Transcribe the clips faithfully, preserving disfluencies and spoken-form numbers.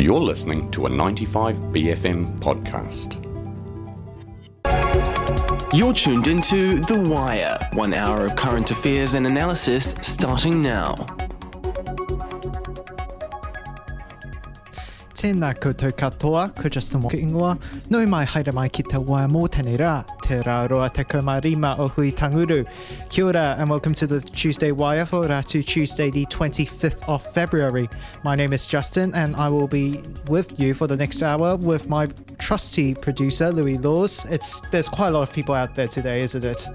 You're listening to a ninety-five B F M podcast. You're tuned into The Wire, one hour of current affairs and analysis starting now. Tēnā koutou katoa, ko Justin Walker ingoa. Nau mai haere mai ki te wā mō tēnei rā, te rā roa te kaumārima o hui tanguru. Kia ora and welcome to the Tuesday Wire for Ratu Tuesday the twenty-fifth of February. My name is Justin and I will be with you for the next hour with my trusty producer, Louis Laws. It's There's quite a lot of people out there today, isn't it?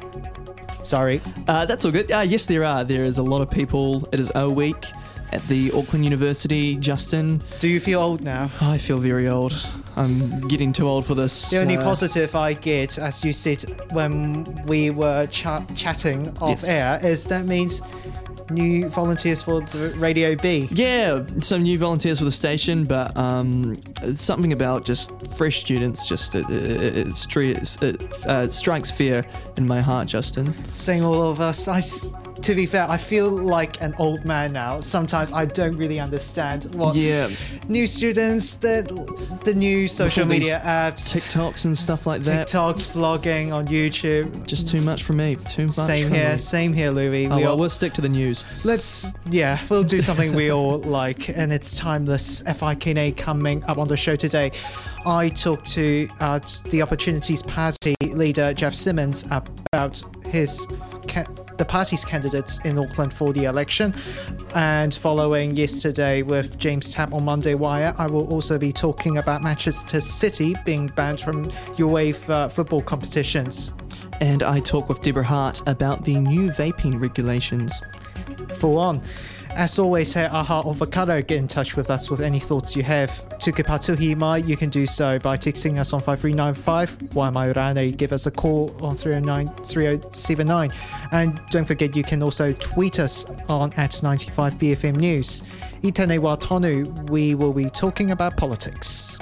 Sorry. Uh, that's all good. Uh, yes, there are. There is a lot of people. It is O Week at the Auckland University. Justin, do you feel old now? I feel very old. I'm getting too old for this. The only uh, positive I get, as you said when we were ch- chatting off yes. air, is that means new volunteers for the Radio B. Yeah, some new volunteers for the station, but um, something about just fresh students just it, it, it, stri- it uh, strikes fear in my heart, Justin. Saying all of us, I. To be fair, I feel like an old man now. Sometimes I don't really understand what yeah. new students, the the new social media apps, TikToks and stuff like that. TikToks, vlogging on YouTube. Just too much for me. Too much. Same for here. Me. Same here, Louis. Oh, we well, all, we'll stick to the news. Let's yeah, we'll do something we all like, and it's timeless. F I K N A coming up on the show today. I talked to uh, the Opportunities Party leader Jeff Simmons about his ca- the party's candidates in Auckland for the election, and following yesterday with James Tapp on Monday Wire, I will also be talking about Manchester City being banned from UEFA football competitions. And I talk with Deborah Hart about the new vaping regulations. Full on. As always, here Aha Avocado, get in touch with us with any thoughts you have. Tuku Patuhi Mai, you can do so by texting us on five three nine five. Wai Mai Rane, give us a call on three oh nine three oh seven nine. And don't forget, you can also tweet us on at ninety-five B F M News. I tēnei wā tonu, we will be talking about politics.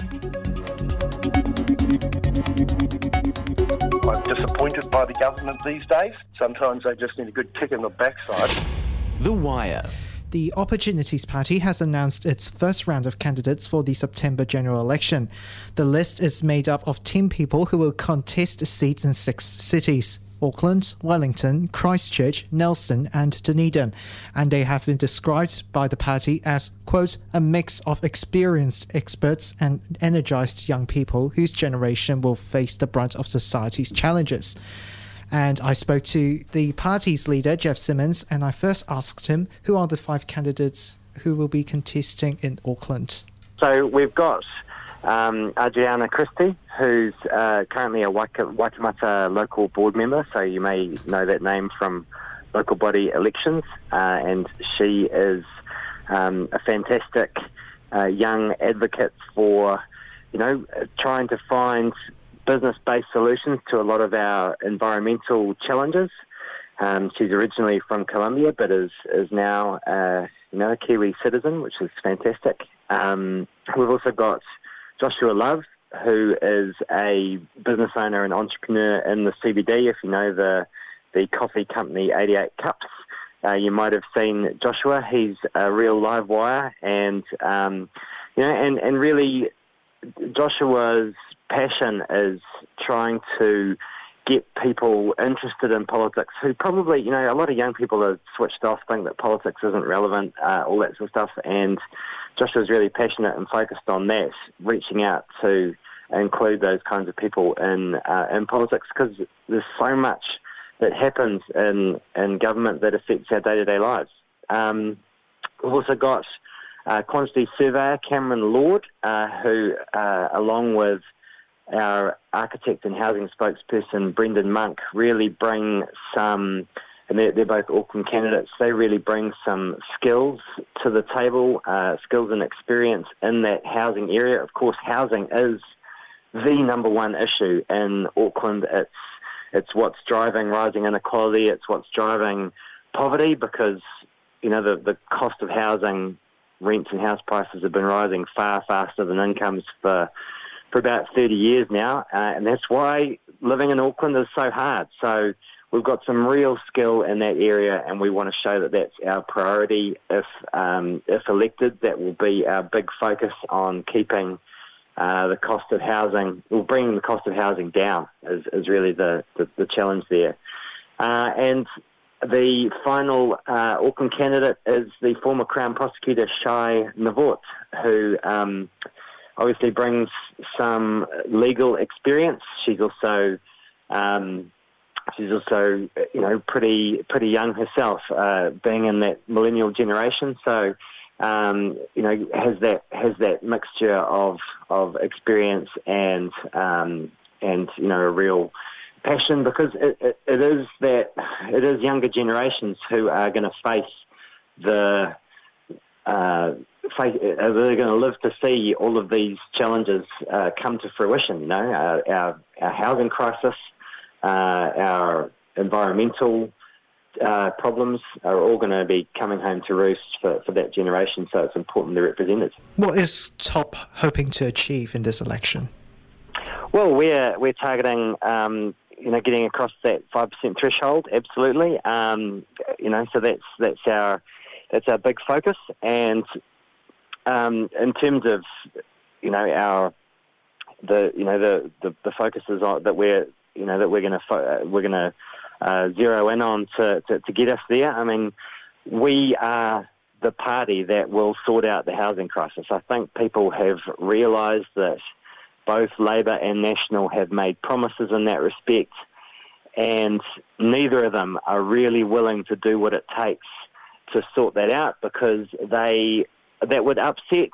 I'm disappointed by the government these days. Sometimes they just need a good kick in the backside. The Wire. The Opportunities Party has announced its first round of candidates for the September general election. The list is made up of ten people who will contest seats in six cities: Auckland, Wellington, Christchurch, Nelson and Dunedin. And they have been described by the party as, quote, a mix of experienced experts and energised young people whose generation will face the brunt of society's challenges. And I spoke to the party's leader, Jeff Simmons, and I first asked him who are the five candidates who will be contesting in Auckland. So we've got um, Adriana Christie, who's uh, currently a Waika- Waitemata local board member, so you may know that name from local body elections, uh, and she is um, a fantastic uh, young advocate for, you know, trying to find business-based solutions to a lot of our environmental challenges. Um, she's originally from Colombia, but is is now uh, you know a Kiwi citizen, which is fantastic. Um, we've also got Joshua Love, who is a business owner and entrepreneur in the C B D. If you know the the coffee company eighty-eight Cups, uh, you might have seen Joshua. He's a real live wire, and um, you know, and and really, Joshua's passion is trying to get people interested in politics who probably, you know, a lot of young people are switched off, think that politics isn't relevant, uh, all that sort of stuff, and Joshua's really passionate and focused on that, reaching out to include those kinds of people in uh, in politics, because there's so much that happens in, in government that affects our day-to-day lives. Um, we've also got uh, quantity surveyor Cameron Lord, uh, who, uh, along with our architect and housing spokesperson, Brendan Monk, really bring some, and they're, they're both Auckland candidates, they really bring some skills to the table, uh, skills and experience in that housing area. Of course, housing is the number one issue in Auckland. It's it's what's driving rising inequality, it's what's driving poverty, because, you know, the, the cost of housing, rents and house prices have been rising far faster than incomes for for about thirty years now, uh, and that's why living in Auckland is so hard. So we've got some real skill in that area, and we want to show that that's our priority. If um, if elected, that will be our big focus on keeping uh, the cost of housing, or bringing the cost of housing down is, is really the, the, the challenge there. Uh, and the final uh, Auckland candidate is the former Crown Prosecutor Shai Navort, who um, obviously brings some legal experience. She's also um, she's also you know pretty pretty young herself, uh, being in that millennial generation. So um, you know has that has that mixture of of experience and um, and you know a real passion, because it, it, it is that it is younger generations who are going to face the uh, face, they're going to live to see all of these challenges uh, come to fruition. You know, our our, our housing crisis, uh, our environmental uh, problems are all going to be coming home to roost for, for that generation. So it's important they're represented. What is TOP hoping to achieve in this election? Well, we're we're targeting. Um, You know, getting across that five percent threshold, absolutely. Um, you know, so that's that's our that's our big focus. And um, in terms of, you know, our the you know the, the, the focus is on that we're you know that we're going to fo- we're going to uh, zero in on to, to to get us there. I mean, we are the party that will sort out the housing crisis. I think people have realised that both Labour and National have made promises in that respect, and neither of them are really willing to do what it takes to sort that out, because they that would upset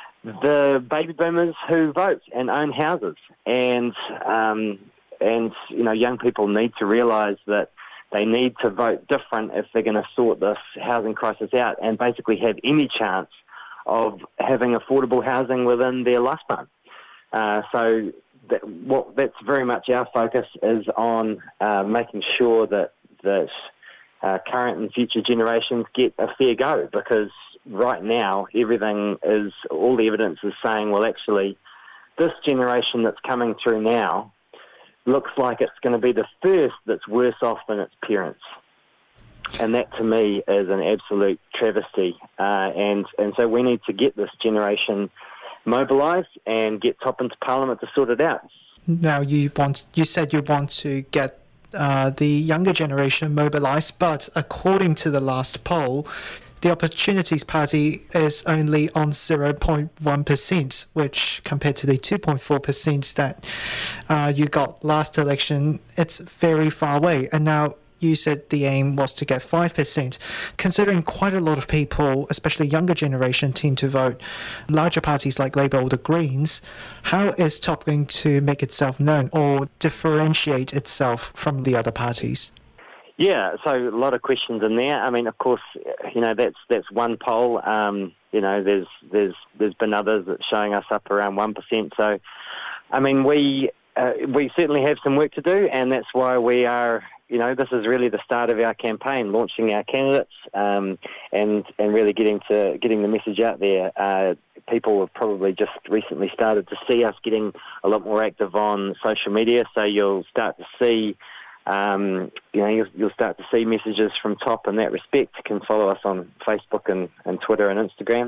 the baby boomers who vote and own houses. And um, and you know, young people need to realise that they need to vote different if they're going to sort this housing crisis out and basically have any chance of having affordable housing within their lifespan. Uh, so that, what, that's very much our focus, is on uh, making sure that that uh, current and future generations get a fair go, because right now everything is, all the evidence is saying, well, actually, this generation that's coming through now looks like it's going to be the first that's worse off than its parents. And that, to me, is an absolute travesty. Uh, and, and so we need to get this generation mobilise and get TOP into Parliament to sort it out. Now, you want you said you want to get uh, the younger generation mobilised, but according to the last poll, the Opportunities Party is only on zero point one percent, which compared to the two point four percent that uh, you got last election, it's very far away. And now you said the aim was to get five percent. Considering quite a lot of people, especially younger generation, tend to vote larger parties like Labour or the Greens, how is TOP going to make itself known or differentiate itself from the other parties? Yeah, so a lot of questions in there. I mean, of course, you know, that's that's one poll. Um, you know, there's there's there's been others that's showing us up around one percent. So, I mean, we uh, we certainly have some work to do, and that's why we are. You know, this is really the start of our campaign, launching our candidates, um, and and really getting to getting the message out there. Uh, people have probably just recently started to see us getting a lot more active on social media, so you'll start to see, um, you know, you'll, you'll start to see messages from TOP in that respect. You can follow us on Facebook and, and Twitter and Instagram.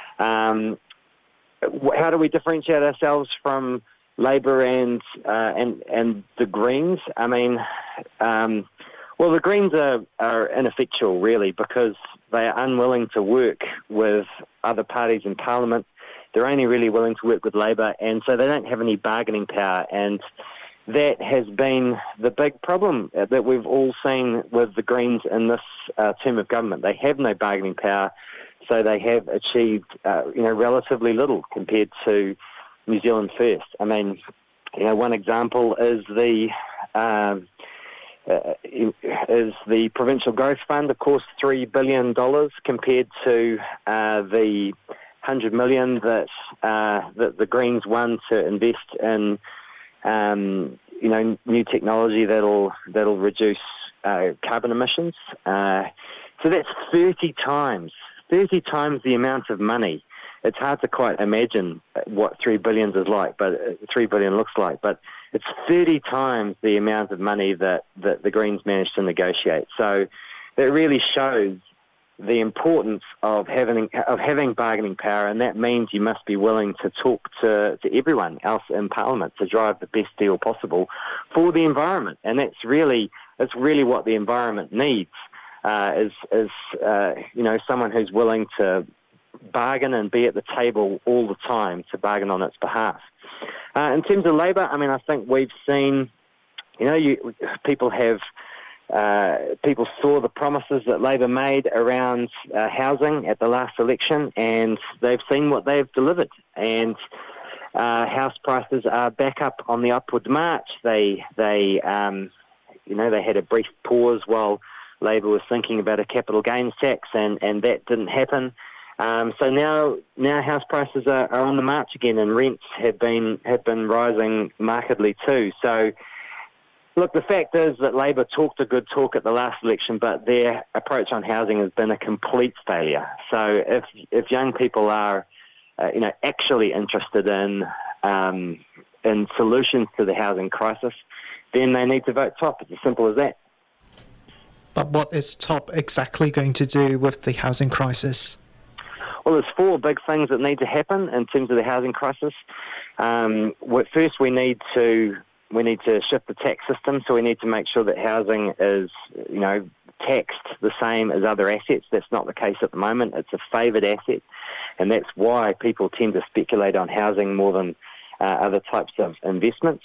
Um, how do we differentiate ourselves from Labour and uh, and and the Greens? I mean, um, well, the Greens are, are ineffectual, really, because they are unwilling to work with other parties in Parliament. They're only really willing to work with Labour, and so they don't have any bargaining power. And that has been the big problem that we've all seen with the Greens in this uh, term of government. They have no bargaining power, so they have achieved, uh, you know, relatively little compared to New Zealand First. I mean, you know, one example is the um, uh, is the Provincial Growth Fund. Of course, three billion dollars compared to uh, the one hundred million dollars that uh, that the Greens won to invest in, um, you know, new technology that'll that'll reduce uh, carbon emissions. Uh, so that's thirty times, thirty times the amount of money it's hard to quite imagine what three billion is like, but uh, three billion looks like. But it's thirty times the amount of money that, that the Greens managed to negotiate. So it really shows the importance of having of having bargaining power, and that means you must be willing to talk to, to everyone else in Parliament to drive the best deal possible for the environment. And that's really that's really what the environment needs uh, is is uh, you know someone who's willing to bargain and be at the table all the time to bargain on its behalf. Uh, in terms of Labour, I mean, I think we've seen, you know, you, people have. Uh, people saw the promises that Labour made around uh, housing at the last election, and they've seen what they've delivered. And uh, house prices are back up on the upward march. They, they, um, you know, they had a brief pause while Labour was thinking about a capital gains tax, and, and that didn't happen. Um, so now, now house prices are, are on the march again, and rents have been have been rising markedly too. So. Look, the fact is that Labour talked a good talk at the last election, but their approach on housing has been a complete failure. So if if young people are, uh, you know, actually interested in um, in solutions to the housing crisis, then they need to vote Top. It's as simple as that. But what is Top exactly going to do with the housing crisis? Well, there's four big things that need to happen in terms of the housing crisis. Um, first, we need to We need to shift the tax system, so we need to make sure that housing is, you know, taxed the same as other assets. That's not the case at the moment. It's a favoured asset, and that's why people tend to speculate on housing more than uh, other types of investments.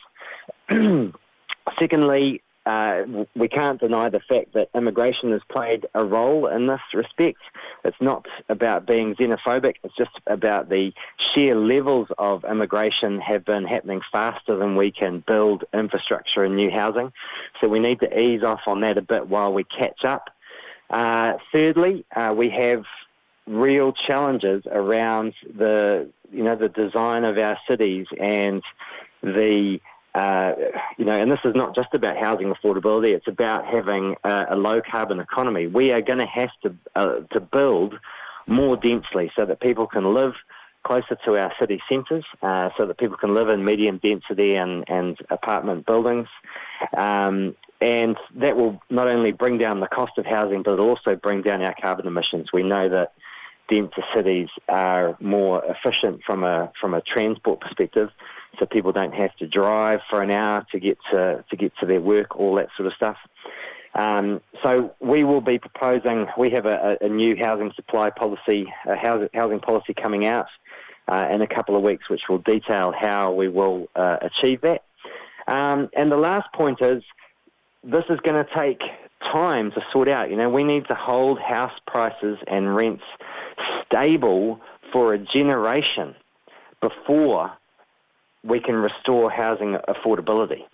Secondly, uh, we can't deny the fact that immigration has played a role in this respect. It's not about being xenophobic, it's just about the sheer levels of immigration have been happening faster than we can build infrastructure and new housing. So we need to ease off on that a bit while we catch up. Uh, thirdly, uh, we have real challenges around the, you know, the design of our cities and the Uh, you know, and this is not just about housing affordability, it's about having a, a low-carbon economy. We are going to have to uh, to build more densely so that people can live closer to our city centres, uh, so that people can live in medium density and, and apartment buildings. Um, and that will not only bring down the cost of housing, but it'll also bring down our carbon emissions. We know that denser cities are more efficient from a from a transport perspective, so people don't have to drive for an hour to get to to get to their work, all that sort of stuff. Um, so we will be proposing, we have a, a new housing supply policy, a housing, housing policy coming out uh, in a couple of weeks, which will detail how we will uh, achieve that. Um, and the last point is, this is going to take time to sort out. You know, we need to hold house prices and rents stable for a generation before we can restore housing affordability.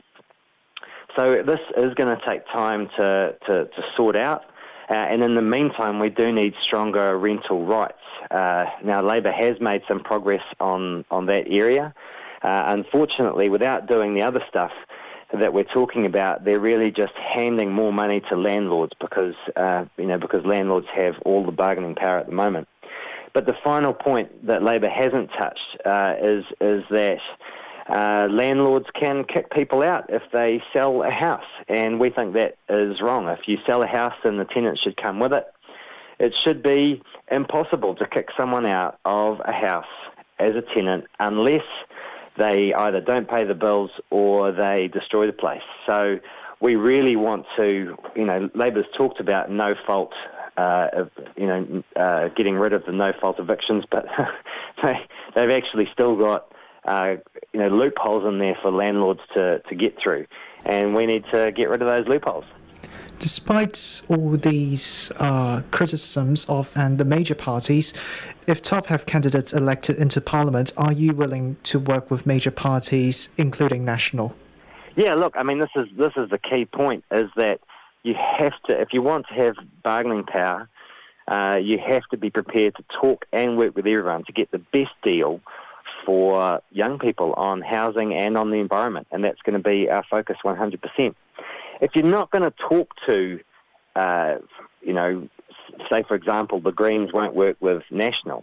So this is going to take time to, to, to sort out. Uh, and in the meantime, we do need stronger rental rights. Uh, now, Labour has made some progress on, on that area. Uh, unfortunately, without doing the other stuff that we're talking about, they're really just handing more money to landlords because, uh, you know, because landlords have all the bargaining power at the moment. But the final point that Labour hasn't touched uh, is is that uh, landlords can kick people out if they sell a house, and we think that is wrong. If you sell a house, then the tenant should come with it. It should be impossible to kick someone out of a house as a tenant unless they either don't pay the bills or they destroy the place. So we really want to, you know, Labour's talked about no fault, uh, of, you know, uh, getting rid of the no fault evictions, but they, they've actually still got, uh, you know, loopholes in there for landlords to, to get through, and we need to get rid of those loopholes. Despite all these uh, criticisms of and the major parties, if Top have candidates elected into Parliament, are you willing to work with major parties, including National? Yeah, look, I mean, this is this is the key point, is that you have to, if you want to have bargaining power, uh, you have to be prepared to talk and work with everyone to get the best deal for young people on housing and on the environment, and that's going to be our focus one hundred percent. If you're not going to talk to, uh, you know, say, for example, the Greens won't work with National,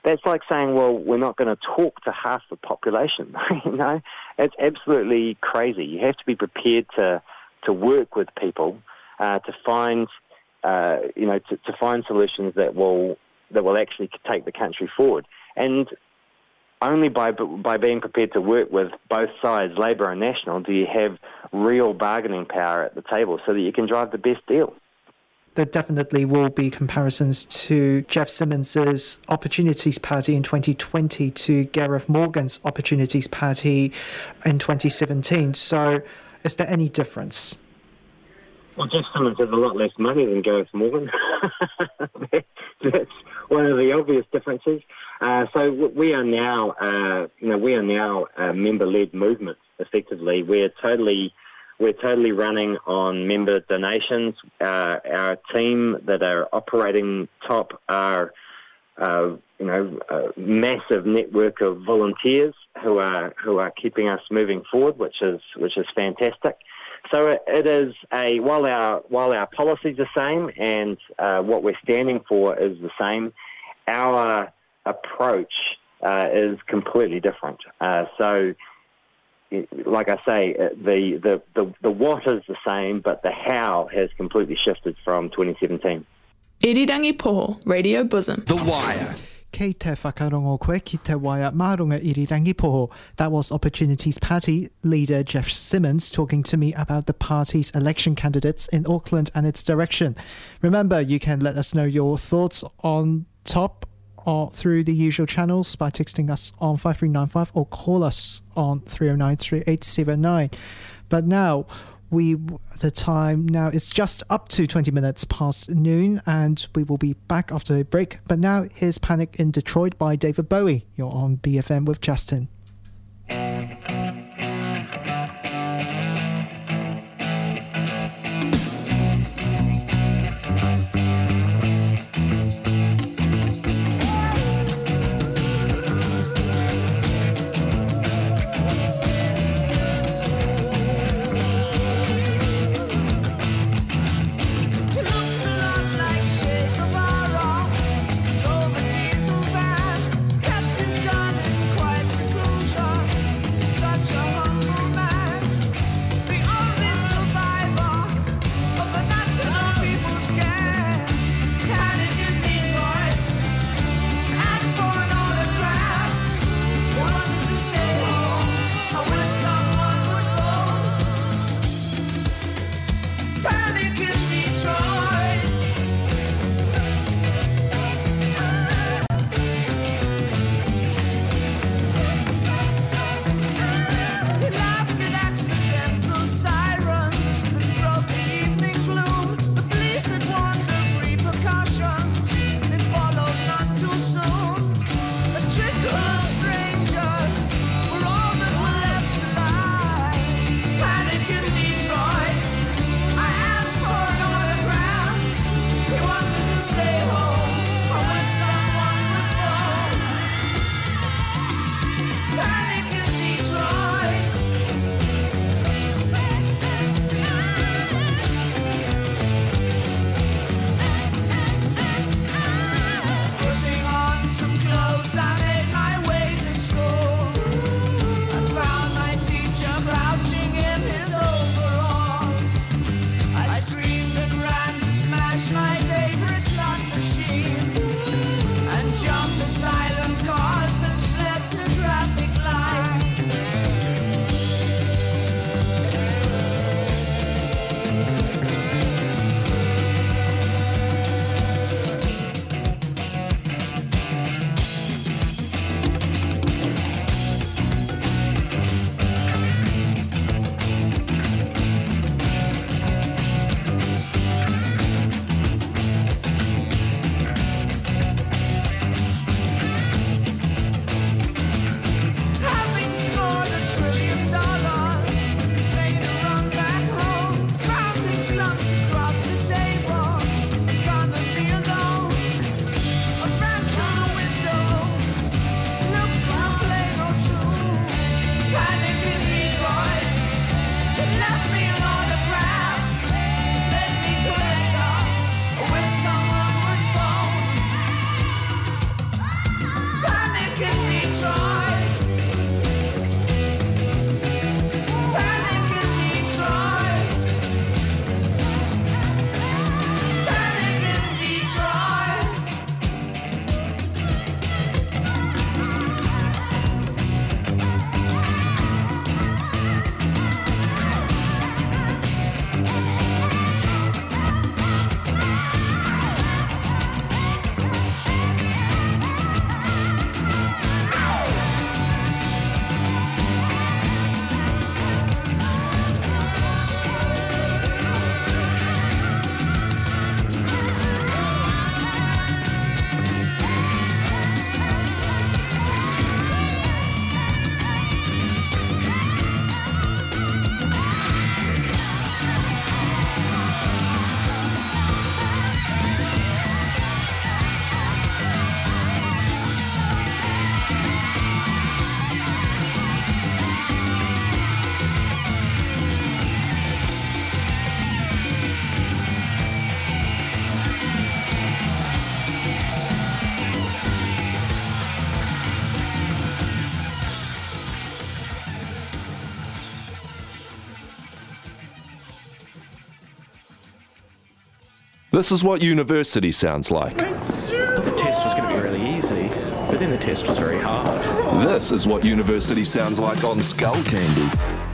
that's like saying, well, we're not going to talk to half the population. You know, it's absolutely crazy. You have to be prepared to to work with people uh, to find, uh, you know, to, to find solutions that will that will actually take the country forward. And only by by being prepared to work with both sides, Labor and National, do you have real bargaining power at the table so that you can drive the best deal. There definitely will be comparisons to Jeff Simmons's Opportunities Party in twenty twenty to Gareth Morgan's Opportunities Party in twenty seventeen. So is there any difference? Well, Jeff Simmons has a lot less money than Gareth Morgan. That's one of the obvious differences. Uh, so we are now, uh, you know, we are now a member-led movement. Effectively, we're totally. We're totally running on member donations. Uh, our team that are operating top are, uh, you know, a massive network of volunteers who are who are keeping us moving forward, which is which is fantastic. So it, it is a while our while our policies are the same and uh, what we're standing for is the same, our approach uh, is completely different. Uh, so. Like I say, the, the, the, the what is the same, but the how has completely shifted from twenty seventeen. Irirangi Poho, Radio Bosom. The Wire. Kei te whakarongo koe ki te waia marunga irirangi poho. That was Opportunities Party leader Jeff Simmons talking to me about the party's election candidates in Auckland and its direction. Remember, you can let us know your thoughts on top or through the usual channels by texting us on five three nine five or call us on three oh nine, three eight seven nine. But now, we the time now is just up to twenty minutes past noon and we will be back after a break. But now, here's Panic in Detroit by David Bowie. You're on B F M with Justin. Putting on some clothes, I made my way. This is what university sounds like. I thought the test was going to be really easy, but then the test was very hard. This is what university sounds like on Skull Candy.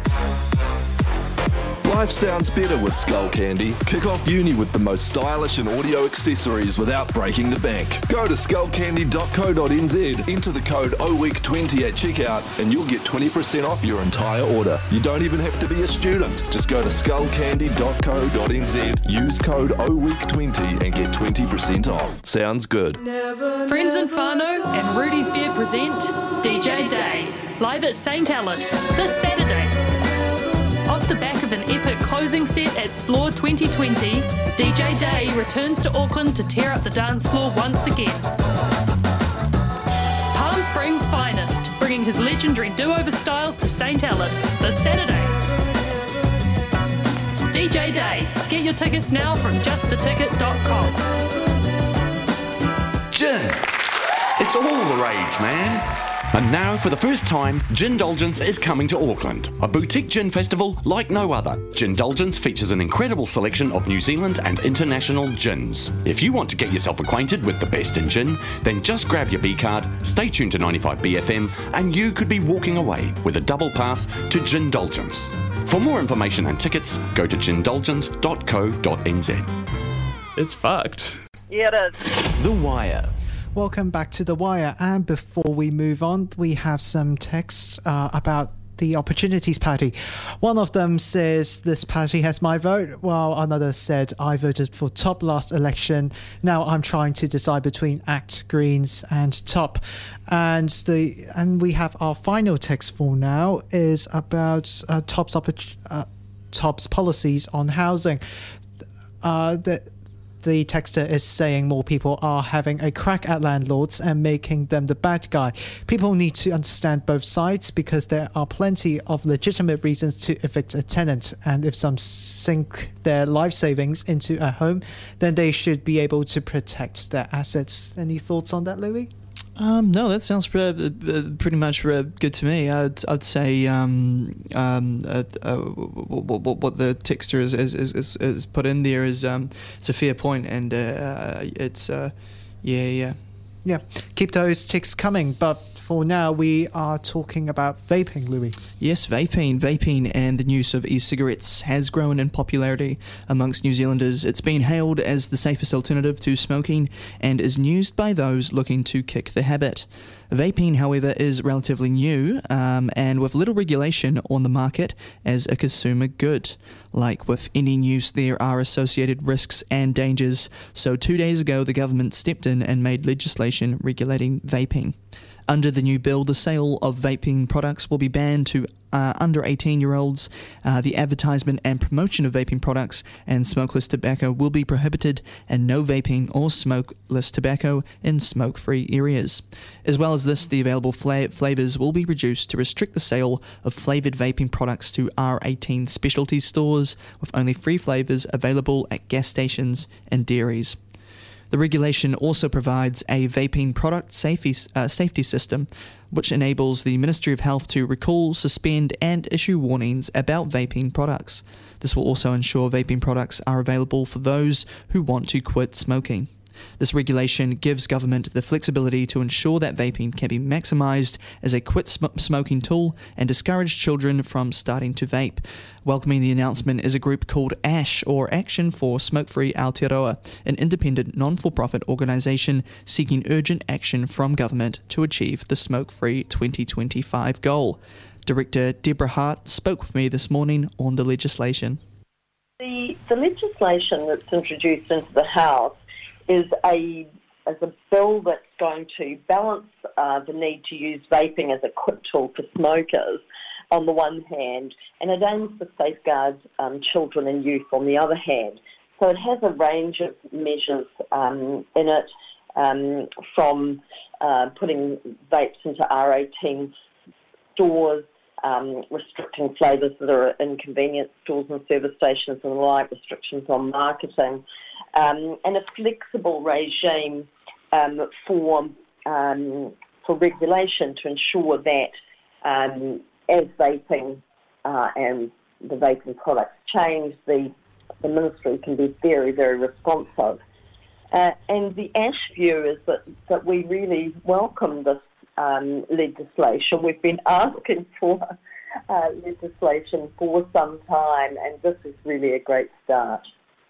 Life sounds better with Skull Candy. Kick off uni with the most stylish and audio accessories without breaking the bank. Go to skull candy dot co dot n z, enter the code O week twenty at checkout, and you'll get twenty percent off your entire order. You don't even have to be a student. Just go to skull candy dot co dot n z, use code O week twenty and get twenty percent off. Sounds good. Friends and Whānau and Rudy's Beer present D J Day, live at Saint Alice, this Saturday. Off the back of an epic closing set at Splore twenty twenty, D J Day returns to Auckland to tear up the dance floor once again. Palm Springs' finest, bringing his legendary do-over styles to Saint Alice this Saturday. D J Day. Get your tickets now from just the ticket dot com. Gin! It's all the rage, man. And now, for the first time, Gindulgence is coming to Auckland. A boutique gin festival like no other. Gindulgence features an incredible selection of New Zealand and international gins. If you want to get yourself acquainted with the best in gin, then just grab your B card, stay tuned to ninety-five B F M, and you could be walking away with a double pass to Gindulgence. For more information and tickets, go to gindulgence dot co dot n z. It's fucked. Yeah, it is. The Wire. Welcome back to The Wire, and before we move on, we have some texts uh, about the Opportunities Party. One of them says, this party has my vote, while another said, I voted for Top last election. Now I'm trying to decide between ACT, Greens and Top. And the and we have our final text for now is about uh, Top's, oppor- uh, Top's policies on housing. Uh, the The texter is saying more people are having a crack at landlords and making them the bad guy. People need to understand both sides because there are plenty of legitimate reasons to evict a tenant. And if some sink their life savings into a home, then they should be able to protect their assets. Any thoughts on that, Louis? Um, no, that sounds uh, uh, pretty much uh, good to me. I'd, I'd say um, um, uh, uh, what, what the texter is, is, is, is put in there is um, it's a fair point, and uh, it's uh, yeah, yeah, yeah. Keep those texts coming, but for now we are talking about vaping, Louis. Yes, vaping. Vaping and the use of e-cigarettes has grown in popularity amongst New Zealanders. It's been hailed as the safest alternative to smoking and is used by those looking to kick the habit. Vaping, however, is relatively new um, and with little regulation on the market as a consumer good. Like with any use, there are associated risks and dangers. So two days ago, the government stepped in and made legislation regulating vaping. Under the new bill, the sale of vaping products will be banned to uh, under eighteen-year-olds. Uh, the advertisement and promotion of vaping products and smokeless tobacco will be prohibited, and no vaping or smokeless tobacco in smoke-free areas. As well as this, the available fla- flavours will be reduced to restrict the sale of flavoured vaping products to R eighteen specialty stores, with only free flavours available at gas stations and dairies. The regulation also provides a vaping product safety, uh, safety system, which enables the Ministry of Health to recall, suspend and issue warnings about vaping products. This will also ensure vaping products are available for those who want to quit smoking. This regulation gives government the flexibility to ensure that vaping can be maximised as a quit sm- smoking tool and discourage children from starting to vape. Welcoming the announcement is a group called ASH, or Action for Smoke-Free Aotearoa, an independent non-for-profit organisation seeking urgent action from government to achieve the Smoke-Free twenty twenty-five goal. Director Deborah Hart spoke with me this morning on the legislation. The, the legislation that's introduced into the House is a as a bill that's going to balance uh, the need to use vaping as a quit tool for smokers on the one hand, and it aims to safeguard um, children and youth on the other hand. So it has a range of measures um, in it, um, from uh, putting vapes into R eighteen stores, um, restricting flavours that are in convenience stores and service stations and the like, restrictions on marketing, Um, and a flexible regime um, for um, for regulation to ensure that um, as vaping uh, and the vaping products change, the the ministry can be very, very responsive. Uh, and the Ash view is that, that we really welcome this um, legislation. We've been asking for uh, legislation for some time, and this is really a great start.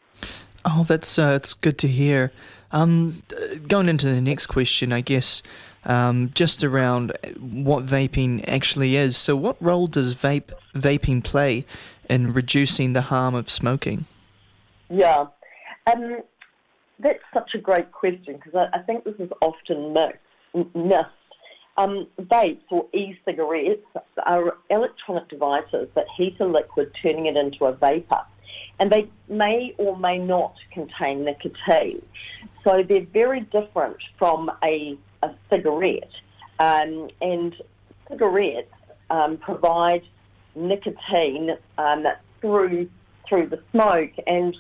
Oh, that's uh, it's good to hear. Um, going into the next question, I guess, um, just around what vaping actually is. So what role does vape vaping play in reducing the harm of smoking? Yeah, um, that's such a great question, because I, I think this is often mixed, missed. Um, vapes or e-cigarettes are electronic devices that heat a liquid, turning it into a vapour. And they may or may not contain nicotine. So they're very different from a, a cigarette. Um, and cigarettes um, provide nicotine um, through through the smoke. And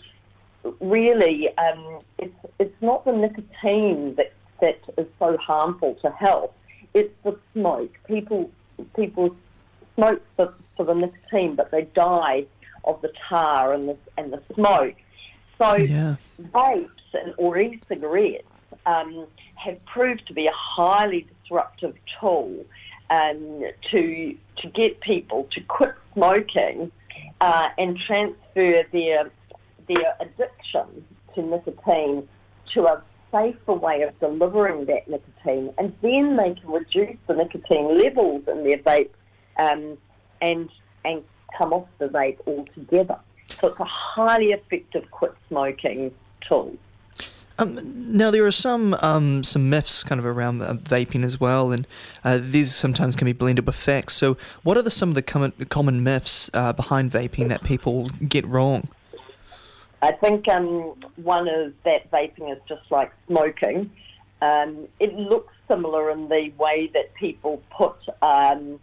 really, um, it's it's not the nicotine that, that is so harmful to health. It's the smoke. People people smoke for, for the nicotine, but they die of the tar and the and the smoke. So yeah. vapes and or e-cigarettes um, have proved to be a highly disruptive tool um, to to get people to quit smoking uh, and transfer their their addiction to nicotine to a safer way of delivering that nicotine, and then they can reduce the nicotine levels in their vape um, and and come off the vape altogether. So it's a highly effective quit smoking tool. Um, now there are some um, some myths kind of around uh, vaping as well, and uh, these sometimes can be blended with facts. So what are the, some of the common, common myths uh, behind vaping that people get wrong? I think um, one is that vaping is just like smoking. Um, it looks similar in the way that people put um,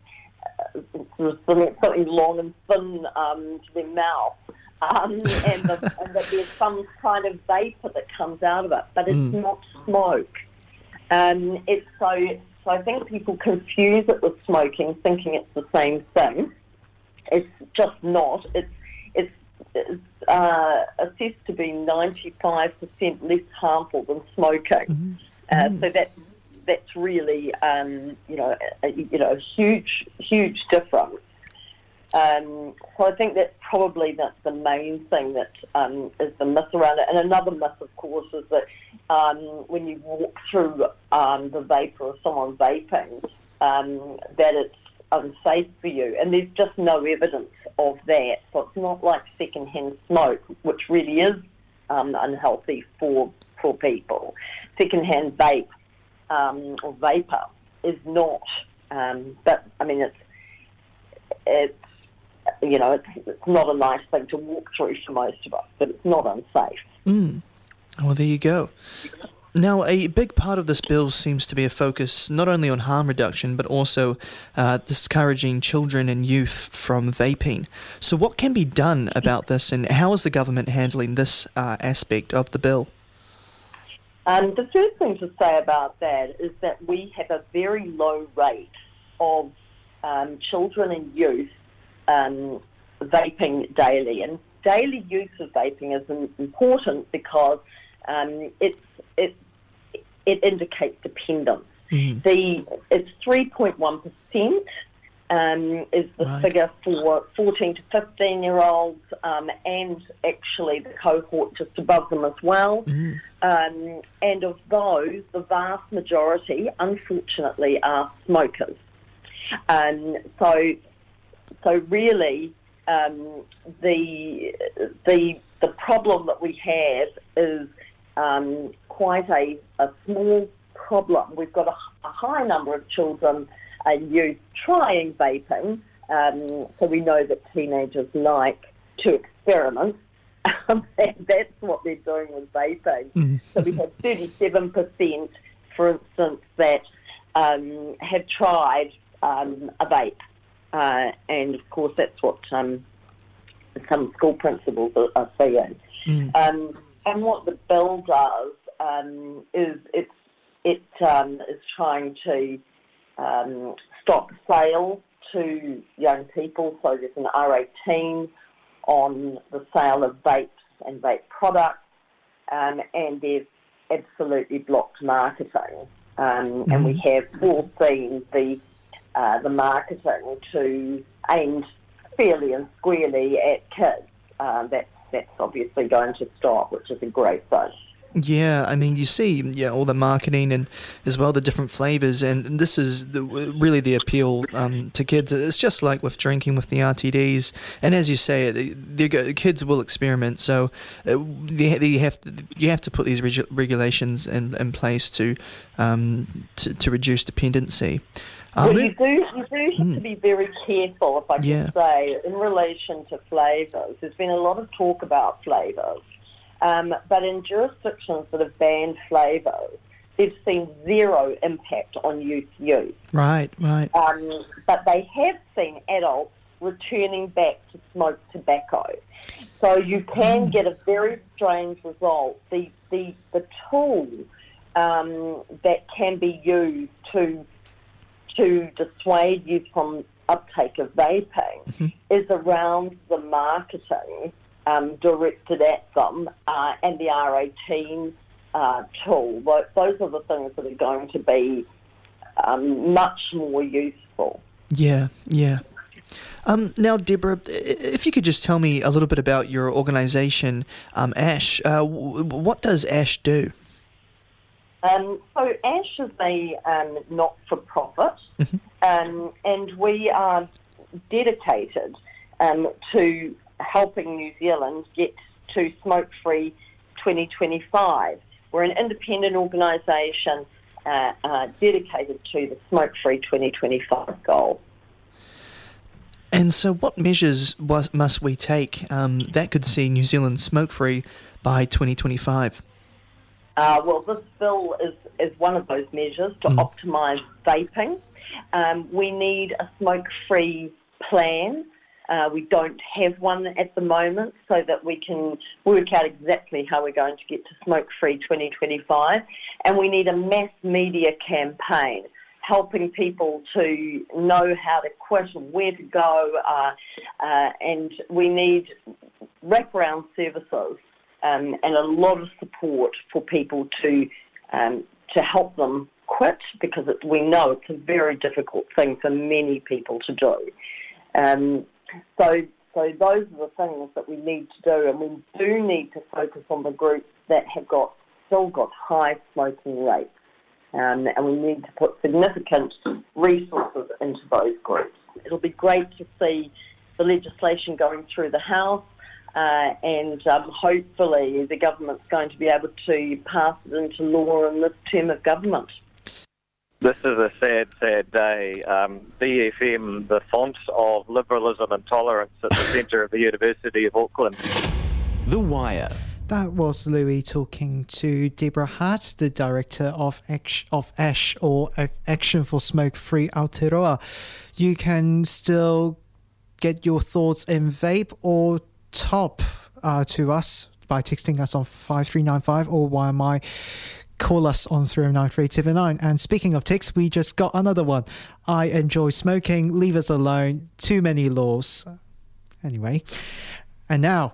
something long and thin um, to their mouth, um, and, the, and that there's some kind of vapour that comes out of it, but it's mm. not smoke. Um, it's so, so I think people confuse it with smoking, thinking it's the same thing. It's just not. It's it's, it's uh, assessed to be ninety-five percent less harmful than smoking. Mm-hmm. Uh, so that's that's really um, you know a, you know a huge huge difference. Um, so I think that's probably the, the main thing that um, is the myth around it. And another myth, of course, is that um, when you walk through um, the vapour of someone vaping, um, that it's unsafe for you. And there's just no evidence of that. So it's not like secondhand smoke, which really is um, unhealthy for for people. Secondhand vape um, or vapour is not. Um, but I mean, it's it's. You know, it's, it's not a nice thing to walk through for most of us, but it's not unsafe. Mm. Well, there you go. Now, a big part of this bill seems to be a focus not only on harm reduction, but also uh, discouraging children and youth from vaping. So what can be done about this, and how is the government handling this uh, aspect of the bill? Um, the first thing to say about that is that we have a very low rate of um, children and youth Um, vaping daily, and daily use of vaping is important because um, it's it it indicates dependence. Mm. The it's three point one percent um, is the right. figure for fourteen to fifteen year olds, um, and actually the cohort just above them as well. Mm. Um, and of those, the vast majority, unfortunately, are smokers. Um, so. So really, um, the the the problem that we have is um, quite a, a small problem. We've got a, a high number of children and youth trying vaping, um, so we know that teenagers like to experiment, and that's what they're doing with vaping. Mm. So we have thirty-seven percent, for instance, that um, have tried um, a vape. Uh, and of course, that's what um, some school principals are, are seeing. Mm. Um, and what the bill does um, is it's, it um, is trying to um, stop sale to young people. So there's an R eighteen on the sale of vapes and vape products, um, and they've absolutely blocked marketing. Um, mm-hmm. And we have foreseen the uh, the marketing to aimed fairly and squarely at kids. Uh, that's that's obviously going to stop, which is a great thing. Yeah, I mean, you see, yeah, all the marketing and as well the different flavors, and this is the, really the appeal um, to kids. It's just like with drinking with the R T Ds, and as you say, the, the kids will experiment. So uh, they, they have to, you have to put these regu- regulations in, in place to, um, to to reduce dependency. Well, Um, you do you do have mm. to be very careful, if I can yeah. say, in relation to flavours. There's been a lot of talk about flavours. Um, but in jurisdictions that have banned flavours, they've seen zero impact on youth use. Right, right. Um, but they have seen adults returning back to smoke tobacco. So you can mm. get a very strange result. The the, the tool um, that can be used to to dissuade you from uptake of vaping mm-hmm. is around the marketing Um, directed at them uh, and the R eighteen uh, tool. Those are the things that are going to be um, much more useful. Yeah, yeah. Um, now, Deborah, if you could just tell me a little bit about your organisation, um, ASH. Uh, w- what does ASH do? Um, so ASH is a um, not-for-profit, mm-hmm. um, and we are dedicated um, to helping New Zealand get to smoke-free twenty twenty-five. We're an independent organisation uh, uh, dedicated to the smoke-free twenty twenty-five goal. And so what measures was, must we take um, that could see New Zealand smoke-free by twenty twenty-five? Uh, well, this bill is, is one of those measures to mm. optimise vaping. Um, we need a smoke-free plan. Uh, we don't have one at the moment, so that we can work out exactly how we're going to get to smoke-free twenty twenty-five. And we need a mass media campaign helping people to know how to quit and where to go. Uh, uh, and we need wraparound services um, and a lot of support for people to um, to help them quit, because it, we know it's a very difficult thing for many people to do. Um, So, so those are the things that we need to do, and we do need to focus on the groups that have got still got high smoking rates, um, and we need to put significant resources into those groups. It'll be great to see the legislation going through the House, uh, and um, hopefully the government's going to be able to pass it into law in this term of government. This is a sad, sad day. Um, B F M, the font of liberalism and tolerance at the centre of the University of Auckland. The Wire. That was Louis talking to Deborah Hart, the director of Ash, of ASH, or Action for Smoke-Free Aotearoa. You can still get your thoughts in vape or top uh, to us by texting us on five three nine five or via my call us on three oh nine three eight seven nine. And speaking of texts, we just got another one. I enjoy smoking. Leave us alone. Too many laws. Anyway, and now.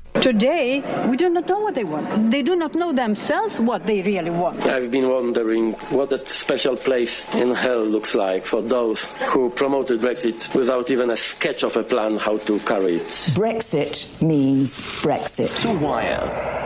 Today, we do not know what they want. They do not know themselves what they really want. I've been wondering what that special place in hell looks like for those who promoted Brexit without even a sketch of a plan how to carry it. Brexit means Brexit. The Wire.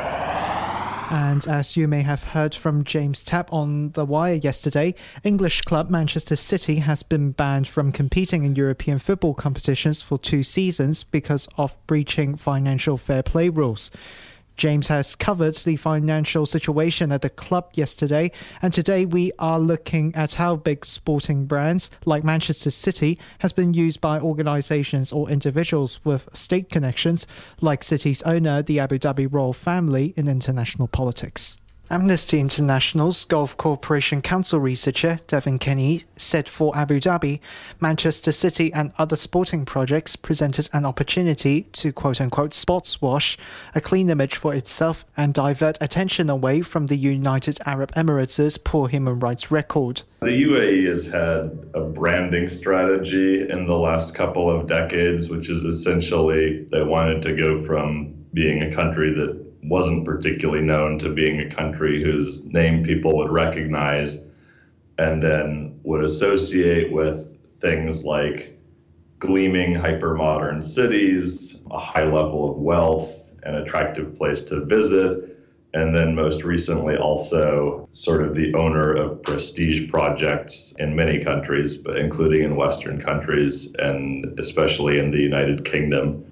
And as you may have heard from James Tapp on The Wire yesterday, English club Manchester City has been banned from competing in European football competitions for two seasons because of breaching financial fair play rules. James has covered the financial situation at the club yesterday, and today we are looking at how big sporting brands like Manchester City has been used by organisations or individuals with state connections, like City's owner, the Abu Dhabi royal family, in international politics. Amnesty International's Gulf Cooperation Council researcher Devin Kenny said for Abu Dhabi, Manchester City and other sporting projects presented an opportunity to quote-unquote sports wash, a clean image for itself and divert attention away from the United Arab Emirates' poor human rights record. The U A E has had a branding strategy in the last couple of decades, which is essentially they wanted to go from being a country that wasn't particularly known to being a country whose name people would recognize and then would associate with things like gleaming hypermodern cities, a high level of wealth, an attractive place to visit, and then most recently also sort of the owner of prestige projects in many countries, but including in Western countries and especially in the United Kingdom.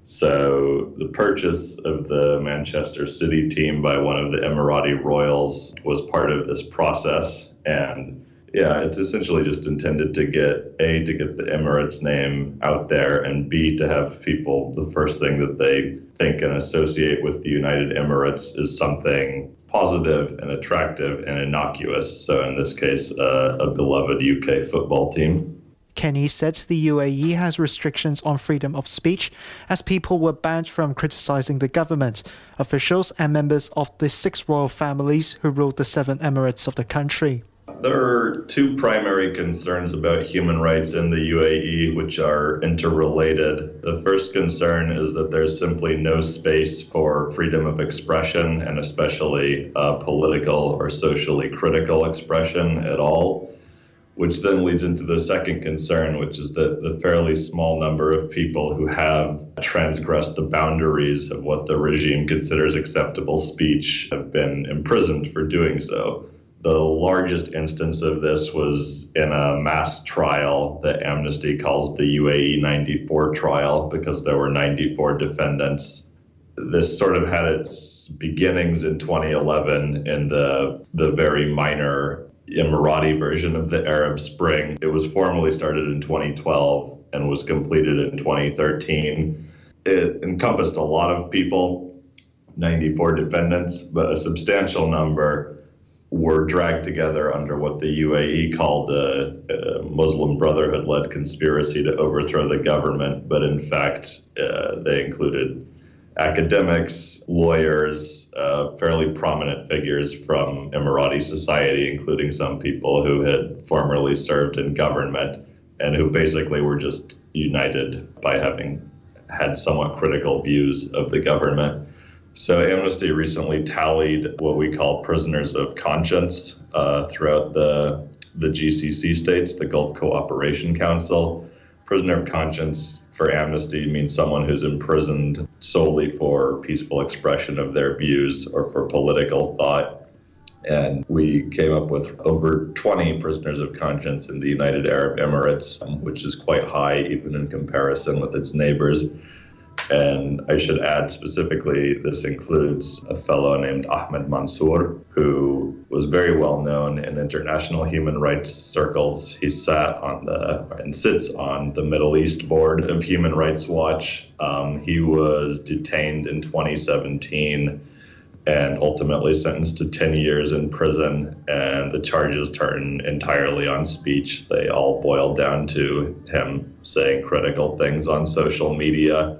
So the purchase of the Manchester City team by one of the Emirati royals was part of this process. And yeah, it's essentially just intended to get, A, to get the Emirates name out there, and B, to have people, the first thing that they think and associate with the United Emirates is something positive and attractive and innocuous. So in this case, uh, a beloved U K football team. Kenny said the U A E has restrictions on freedom of speech, as people were banned from criticizing the government, officials and members of the six royal families who ruled the seven emirates of the country. There are two primary concerns about human rights in the U A E, which are interrelated. The first concern is that there's simply no space for freedom of expression, and especially uh, political or socially critical expression at all, which then leads into the second concern, which is that the fairly small number of people who have transgressed the boundaries of what the regime considers acceptable speech have been imprisoned for doing so. The largest instance of this was in a mass trial that Amnesty calls the U A E ninety-four trial, because there were ninety-four defendants. This sort of had its beginnings in twenty eleven in the, the very minor Emirati version of the Arab Spring. It was formally started in twenty twelve and was completed in twenty thirteen. It encompassed a lot of people, ninety-four defendants, but a substantial number were dragged together under what the U A E called a, a Muslim Brotherhood-led conspiracy to overthrow the government, but in fact, uh, they included academics, lawyers, uh, fairly prominent figures from Emirati society, including some people who had formerly served in government and who basically were just united by having had somewhat critical views of the government. So Amnesty recently tallied what we call prisoners of conscience uh, throughout the, the G C C states, the Gulf Cooperation Council. Prisoner of conscience for Amnesty means someone who's imprisoned solely for peaceful expression of their views or for political thought. And we came up with over twenty prisoners of conscience in the United Arab Emirates, which is quite high even in comparison with its neighbors. And I should add specifically, this includes a fellow named Ahmed Mansour, who was very well known in international human rights circles. He sat on the and sits on the Middle East board of Human Rights Watch. Um, he was detained in twenty seventeen and ultimately sentenced to ten years in prison. And the charges turn entirely on speech. They all boil down to him saying critical things on social media.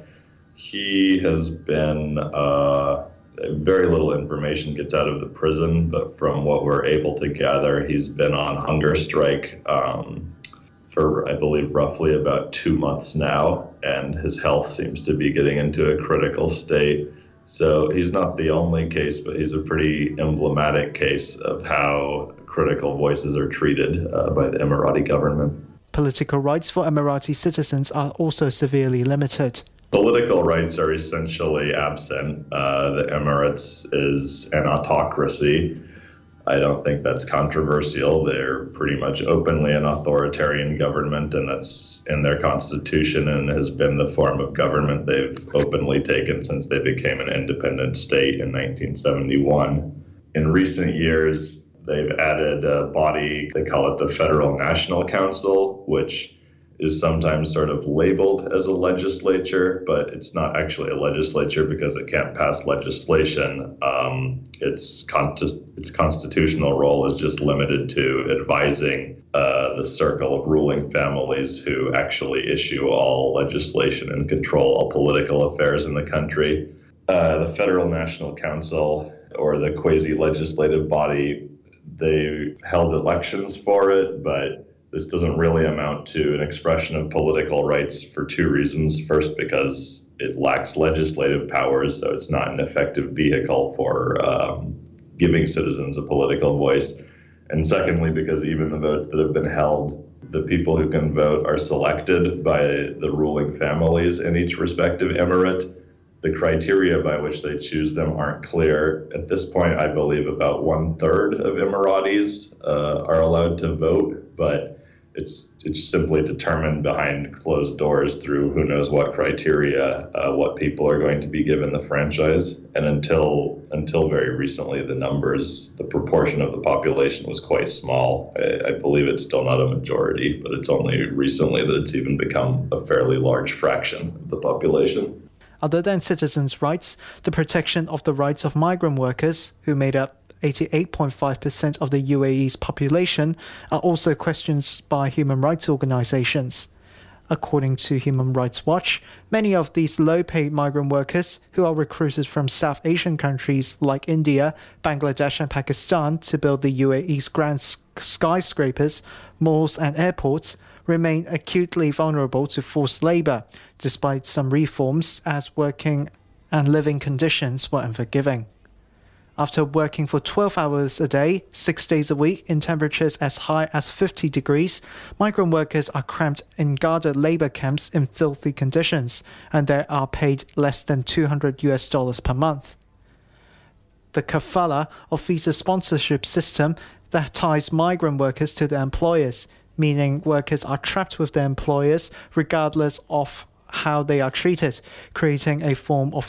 He has been, uh, very little information gets out of the prison, but from what we're able to gather, he's been on hunger strike um, for, I believe, roughly about two months now, and his health seems to be getting into a critical state. So he's not the only case, but he's a pretty emblematic case of how critical voices are treated uh, by the Emirati government. Political rights for Emirati citizens are also severely limited. Political rights are essentially absent. Uh, the Emirates is an autocracy. I don't think that's controversial. They're pretty much openly an authoritarian government, and that's in their constitution and has been the form of government they've openly taken since they became an independent state in nineteen seventy-one. In recent years, they've added a body, they call it the Federal National Council, which is sometimes sort of labeled as a legislature, but it's not actually a legislature because it can't pass legislation. Um, its, con- its constitutional role is just limited to advising uh, the circle of ruling families who actually issue all legislation and control all political affairs in the country. Uh, the Federal National Council, or the quasi-legislative body, they held elections for it, but this doesn't really amount to an expression of political rights for two reasons. First, because it lacks legislative powers, so it's not an effective vehicle for um, giving citizens a political voice. And secondly, because even the votes that have been held, the people who can vote are selected by the ruling families in each respective emirate. The criteria by which they choose them aren't clear. At this point, I believe about one third of Emiratis uh, are allowed to vote, but it's it's simply determined behind closed doors through who knows what criteria, uh, what people are going to be given the franchise. And until until very recently, the numbers, the proportion of the population was quite small. I, I believe it's still not a majority, but it's only recently that it's even become a fairly large fraction of the population. Other than citizens' rights, the protection of the rights of migrant workers, who made up eighty-eight point five percent of the U A E's population, are also questioned by human rights organizations. According to Human Rights Watch, many of these low-paid migrant workers, who are recruited from South Asian countries like India, Bangladesh and Pakistan to build the U A E's grand skyscrapers, malls and airports, remain acutely vulnerable to forced labour, despite some reforms as working and living conditions were unforgiving. After working for twelve hours a day, six days a week, in temperatures as high as fifty degrees, migrant workers are cramped in guarded labour camps in filthy conditions, and they are paid less than two hundred US dollars per month. The kafala, or visa sponsorship system that ties migrant workers to their employers, meaning workers are trapped with their employers regardless of how they are treated, creating a form of